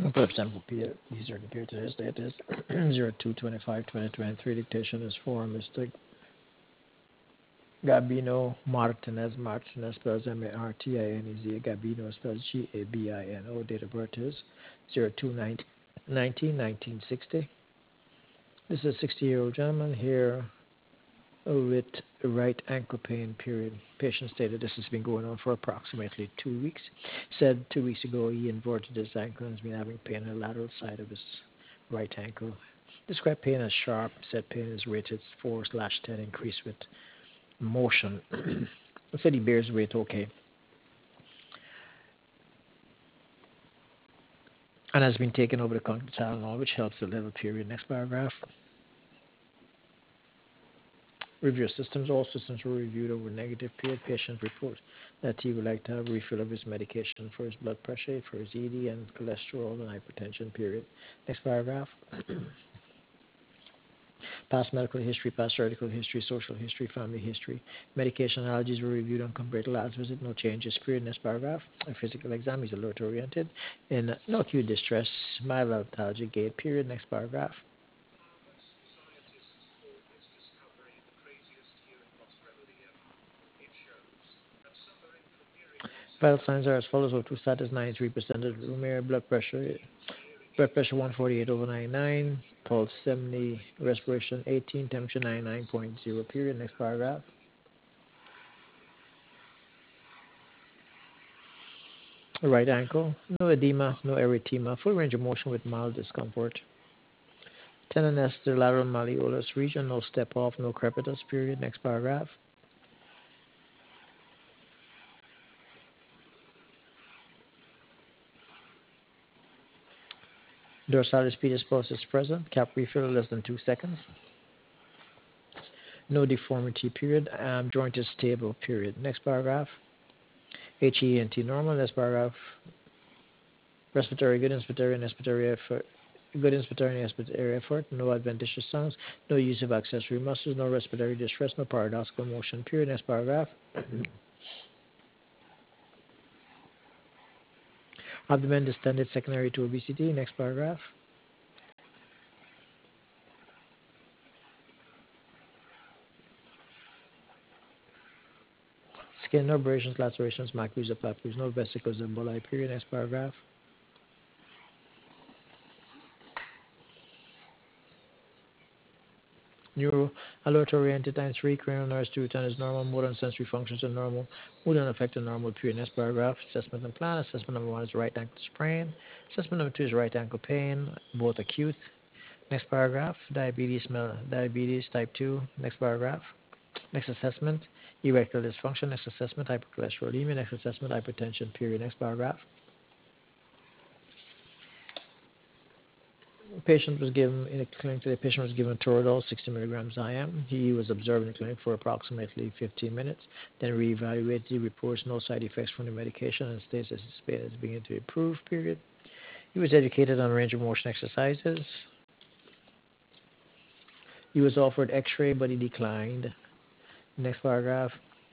Percent period. These are the period today's date is 02/25/2023. Dictation is for Mr. Gabino Martinez spells Martinez. Gabino spells Gabino. Date of birth is 02/19/1960. This is a 60-year-old gentleman here with right ankle pain, period. Patient stated this has been going on for approximately 2 weeks. Said 2 weeks ago he inverted his ankle and has been having pain on the lateral side of his right ankle. Described pain as sharp. Said pain is rated 4/10, increased with motion. Said he bears weight okay and has been taken over the counter Tylenol, which helps the level, period. Next paragraph. Review systems. All systems were reviewed over negative period. Patient report that he would like to have a refill of his medication for his blood pressure, for his ED and cholesterol and hypertension, period. Next paragraph. Past medical history, past surgical history, social history, family history. Medication allergies were reviewed and compared to last visit. No changes, period. Next paragraph. A physical exam. He's alert oriented. In no acute distress, mild lethargy, gait, period. Next paragraph. Vital signs are as follows. O2 status 93% of the room air. Blood pressure 148/99. Pulse 70. Respiration 18. Temperature 99.0. Period. Next paragraph. Right ankle. No edema. No erythema. Full range of motion with mild discomfort. Tenderness to the lateral malleolus region. No step off. No crepitus. Period. Next paragraph. Dorsalis pedis pulsus present. Cap refill less than 2 seconds. No deformity. Period. Joint is stable. Period. Next paragraph. HENT normal. Next paragraph. Respiratory good. Inspiratory and expiratory effort. Good inspiratory and expiratory effort. No adventitious sounds. No use of accessory muscles. No respiratory distress. No paradoxical motion. Period. Next paragraph. Abdomen distended secondary to obesity. Next paragraph. Skin, no abrasions, lacerations, maculae, or papules, no vesicles, emboli. Period. Next paragraph. Neuro, alert oriented times 3, cranial nerves 2 10 is normal, motor and sensory functions are normal, mood unaffected normal, period. Next paragraph. Assessment and plan. Assessment number 1 is right ankle sprain. Assessment number 2 is right ankle pain, both acute. Next paragraph. Diabetes type 2. Next paragraph. Next assessment. Erectile dysfunction. Next assessment. Hypercholesterolemia. Next assessment. Hypertension, period. Next paragraph. Patient was given in the clinic. The patient was given Toradol 60 milligrams IM. He was observed in the clinic for approximately 15 minutes. Then reevaluated. He reports no side effects from the medication and states that his pain is beginning to improve. Period. He was educated on range of motion exercises. He was offered X-ray, but he declined. Next paragraph.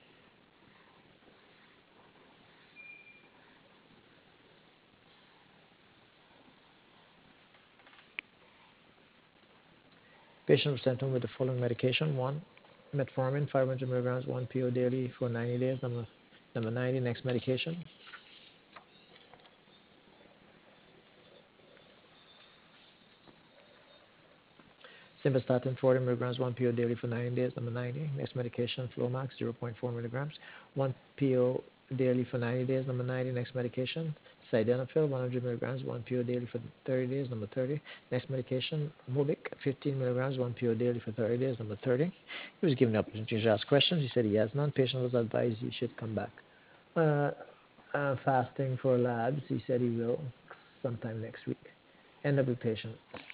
Patient was sent home with the following medication: 1, metformin 500 milligrams, 1 PO daily for 90 days. Number 90. Next medication. Simvastatin 40 milligrams, 1 PO daily for 90 days. Number 90. Next medication, Flomax 0.4 milligrams, 1 PO daily for 90 days. Number 90. Next medication, Sildenafil 100 milligrams, 1 PO daily for 30 days. Number 30. Next medication, Mobic 15 milligrams, 1 PO daily for 30 days. Number 30. He was given the opportunity to ask questions. He said he has none. Patient was advised he should come back. Fasting for labs. He said he will sometime next week. End of the patient.